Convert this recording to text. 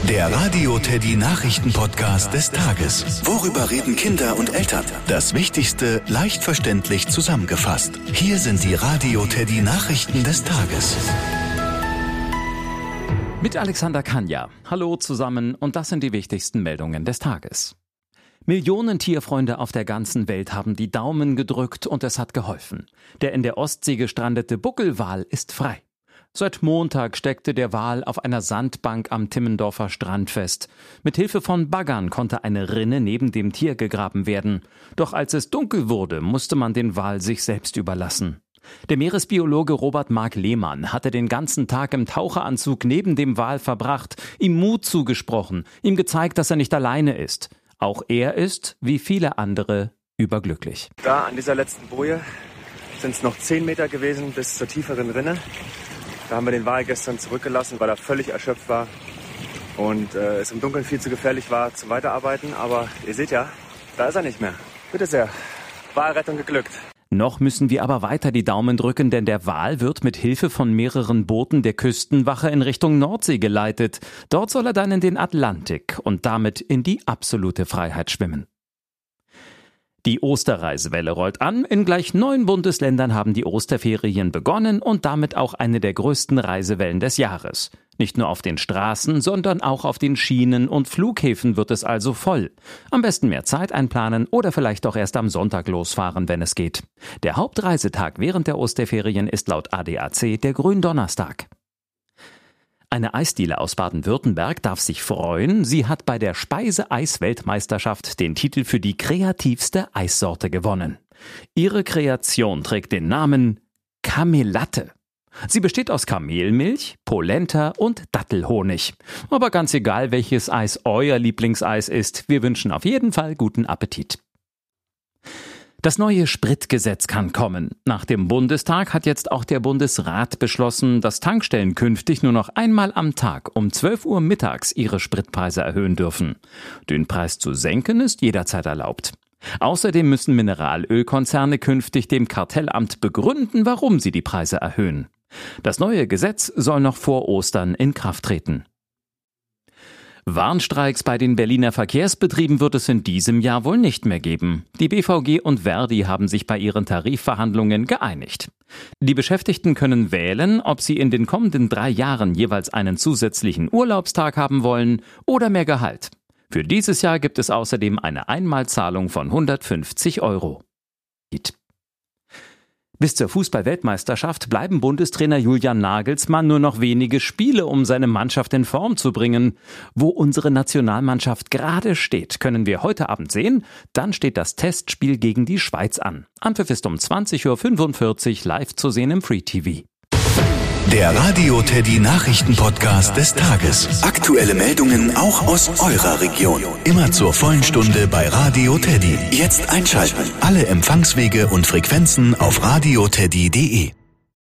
Der Radio Teddy Nachrichten-Podcast des Tages. Worüber reden Kinder und Eltern? Das Wichtigste leicht verständlich zusammengefasst. Hier sind die Radio Teddy Nachrichten des Tages. Mit Alexander Kanja. Hallo zusammen und das sind die wichtigsten Meldungen des Tages. Millionen Tierfreunde auf der ganzen Welt haben die Daumen gedrückt und es hat geholfen. Der in der Ostsee gestrandete Buckelwal ist frei. Seit Montag steckte der Wal auf einer Sandbank am Timmendorfer Strand fest. Mit Hilfe von Baggern konnte eine Rinne neben dem Tier gegraben werden. Doch als es dunkel wurde, musste man den Wal sich selbst überlassen. Der Meeresbiologe Robert Mark Lehmann hatte den ganzen Tag im Taucheranzug neben dem Wal verbracht, ihm Mut zugesprochen, ihm gezeigt, dass er nicht alleine ist. Auch er ist, wie viele andere, überglücklich. Da an dieser letzten Boje sind es noch 10 Meter gewesen bis zur tieferen Rinne. Da haben wir den Wal gestern zurückgelassen, weil er völlig erschöpft war und es im Dunkeln viel zu gefährlich war zum Weiterarbeiten. Aber ihr seht ja, da ist er nicht mehr. Bitte sehr, Walrettung geglückt. Noch müssen wir aber weiter die Daumen drücken, denn der Wal wird mit Hilfe von mehreren Booten der Küstenwache in Richtung Nordsee geleitet. Dort soll er dann in den Atlantik und damit in die absolute Freiheit schwimmen. Die Osterreisewelle rollt an. In gleich 9 Bundesländern haben die Osterferien begonnen und damit auch eine der größten Reisewellen des Jahres. Nicht nur auf den Straßen, sondern auch auf den Schienen und Flughäfen wird es also voll. Am besten mehr Zeit einplanen oder vielleicht auch erst am Sonntag losfahren, wenn es geht. Der Hauptreisetag während der Osterferien ist laut ADAC der Gründonnerstag. Eine Eisdiele aus Baden-Württemberg darf sich freuen. Sie hat bei der Speise-Eis-Weltmeisterschaft den Titel für die kreativste Eissorte gewonnen. Ihre Kreation trägt den Namen Kamelatte. Sie besteht aus Kamelmilch, Polenta und Dattelhonig. Aber ganz egal, welches Eis euer Lieblingseis ist, wir wünschen auf jeden Fall guten Appetit. Das neue Spritgesetz kann kommen. Nach dem Bundestag hat jetzt auch der Bundesrat beschlossen, dass Tankstellen künftig nur noch einmal am Tag um 12 Uhr mittags ihre Spritpreise erhöhen dürfen. Den Preis zu senken ist jederzeit erlaubt. Außerdem müssen Mineralölkonzerne künftig dem Kartellamt begründen, warum sie die Preise erhöhen. Das neue Gesetz soll noch vor Ostern in Kraft treten. Warnstreiks bei den Berliner Verkehrsbetrieben wird es in diesem Jahr wohl nicht mehr geben. Die BVG und Verdi haben sich bei ihren Tarifverhandlungen geeinigt. Die Beschäftigten können wählen, ob sie in den kommenden 3 Jahren jeweils einen zusätzlichen Urlaubstag haben wollen oder mehr Gehalt. Für dieses Jahr gibt es außerdem eine Einmalzahlung von 150 €. Bis zur Fußball-Weltmeisterschaft bleiben Bundestrainer Julian Nagelsmann nur noch wenige Spiele, um seine Mannschaft in Form zu bringen. Wo unsere Nationalmannschaft gerade steht, können wir heute Abend sehen. Dann steht das Testspiel gegen die Schweiz an. Anpfiff ist um 20:45 Uhr live zu sehen im Free TV. Der Radio Teddy Nachrichten-Podcast des Tages. Aktuelle Meldungen auch aus eurer Region. Immer zur vollen Stunde bei Radio Teddy. Jetzt einschalten. Alle Empfangswege und Frequenzen auf radioteddy.de.